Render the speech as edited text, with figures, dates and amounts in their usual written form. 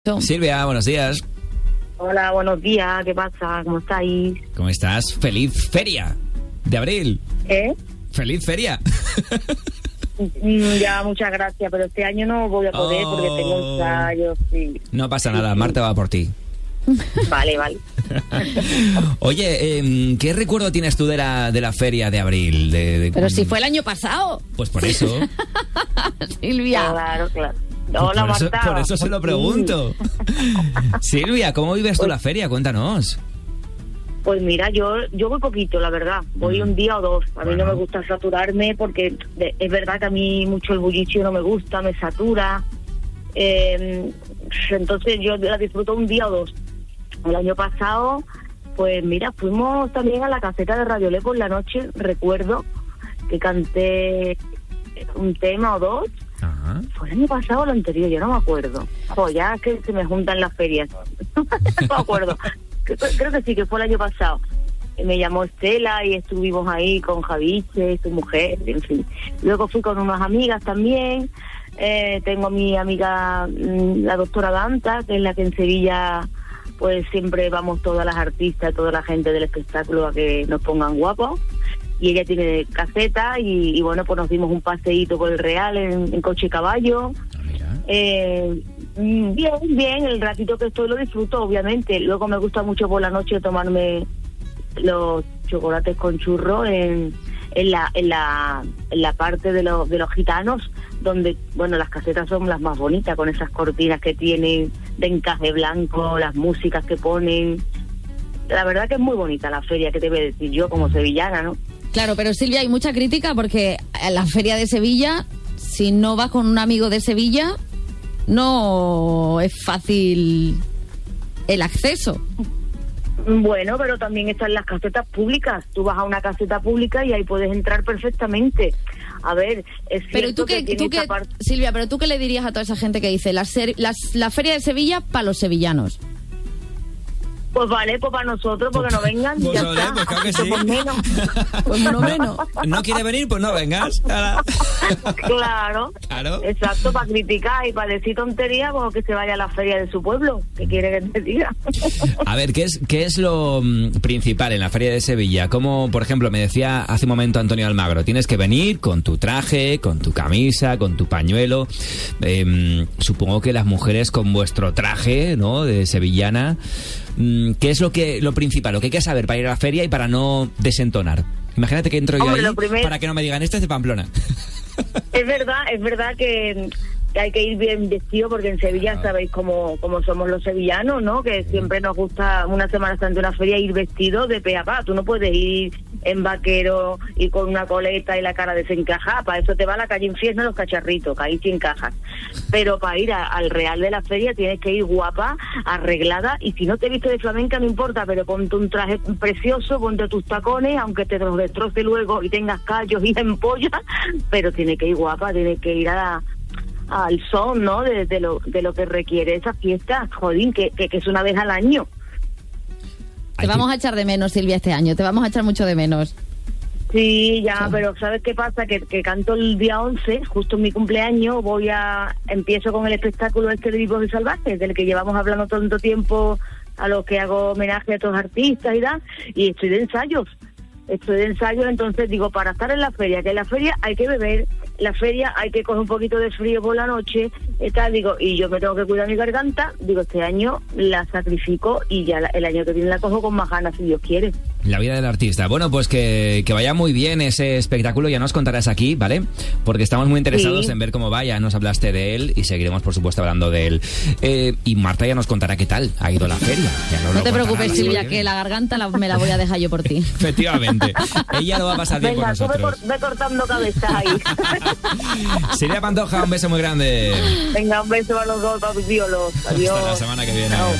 Silvia, buenos días. Hola, buenos días, ¿qué pasa? ¿Cómo estáis? ¿Cómo estás? ¡Feliz feria de abril! ¡Feliz feria! Ya, muchas gracias, pero este año no voy a poder porque tengo ensayos. Sí. No pasa nada, Marta va por ti. Vale. Oye, ¿qué recuerdo tienes tú de la feria de abril? Pero si fue el año pasado. Pues por eso. Silvia. Claro. Hola, Marta. Por eso se lo pregunto. Silvia, ¿cómo vives tú la feria? Cuéntanos. Pues mira, yo voy poquito, la verdad. Voy un día o dos. A mí no me gusta saturarme porque es verdad que a mí mucho el bullicio no me gusta, me satura. Entonces yo la disfruto un día o dos. El año pasado, pues mira, fuimos también a la caseta de Radio Le por la noche. Recuerdo que canté un tema o dos. Ajá. ¿Fue el año pasado o el anterior? Yo no me acuerdo. Ya que se me juntan las ferias. No me acuerdo. Creo que sí, que fue el año pasado. Me llamó Estela y estuvimos ahí con Javiche, su mujer, en fin. Luego fui con unas amigas también. Tengo a mi amiga, la doctora Danta, que es la que en Sevilla, pues siempre vamos todas las artistas, toda la gente del espectáculo a que nos pongan guapos. Y ella tiene caseta y bueno, pues nos dimos un paseíto por el Real en coche y caballo. Bien, el ratito que estoy lo disfruto, obviamente. Luego me gusta mucho por la noche tomarme los chocolates con churro en la parte de los gitanos, donde, bueno, las casetas son las más bonitas, con esas cortinas que tienen de encaje blanco, las músicas que ponen. La verdad que es muy bonita la feria, que te voy a decir yo como sevillana, ¿no? Claro, pero Silvia, hay mucha crítica porque en la feria de Sevilla, si no vas con un amigo de Sevilla, no es fácil el acceso. Bueno, pero también están las casetas públicas. Tú vas a una caseta pública y ahí puedes entrar perfectamente. A ver, es cierto Silvia, pero ¿tú qué le dirías a toda esa gente que dice la feria de Sevilla para los sevillanos? Pues vale, pues para nosotros, porque no vengan, pues ya vale, está. pues claro que sí. Pues menos. Pues no menos. ¿No quiere venir? Pues no vengas. Claro, exacto, para criticar y para decir tonterías, pues que se vaya a la feria de su pueblo, que quiere que te diga. A ver, ¿qué es lo principal en la feria de Sevilla? Como, por ejemplo, me decía hace un momento Antonio Almagro, tienes que venir con tu traje, con tu camisa, con tu pañuelo. Supongo que las mujeres con vuestro traje, ¿no?, de sevillana. ¿Qué es lo principal, lo que hay que saber para ir a la feria y para no desentonar? Imagínate que entro yo ahí para que no me digan, este es de Pamplona. Es verdad que hay que ir bien vestido, porque en Sevilla sabéis cómo somos los sevillanos, ¿no? Que siempre nos gusta una Semana Santa, una feria, ir vestido de pe a pa. Tú no puedes ir en vaquero y con una coleta y la cara desencajada. Para eso te va a la calle Infierno los cacharritos, que ahí sí encajas. Pero para ir al Real de la feria tienes que ir guapa, arreglada, y si no te vistes de flamenca no importa, pero ponte un traje precioso, ponte tus tacones, aunque te los destroce luego y tengas callos y empollas, pero tienes que ir guapa, tienes que ir al son, ¿no?, de lo que requiere esa fiesta, jodín, que es una vez al año. Te vamos a echar de menos, Silvia, este año, te vamos a echar mucho de menos. Sí, ya, pero ¿sabes qué pasa? Que canto el día 11, justo en mi cumpleaños, empiezo con el espectáculo de Vivos y Salvajes, del que llevamos hablando tanto tiempo, a lo que hago homenaje a otros artistas y estoy de ensayos, entonces digo, para estar en la feria, que en la feria hay que beber, la feria hay que coger un poquito de frío por la noche, y yo me tengo que cuidar mi garganta, digo, este año la sacrifico y ya el año que viene la cojo con más ganas, si Dios quiere. La vida del artista. Bueno, pues que vaya muy bien ese espectáculo, ya nos contarás aquí, ¿vale? Porque estamos muy interesados en ver cómo va, ya nos hablaste de él y seguiremos, por supuesto, hablando de él. Y Marta ya nos contará qué tal ha ido la feria. No te preocupes, Silvia, que la garganta me la voy a dejar yo por ti. Efectivamente. Ella lo va a pasar bien con nosotros. Ve cortando cabezas ahí. Silvia Pantoja, un beso muy grande. Venga, un beso a los dos, papiolos. Adiós. Hasta la semana que viene. Chao.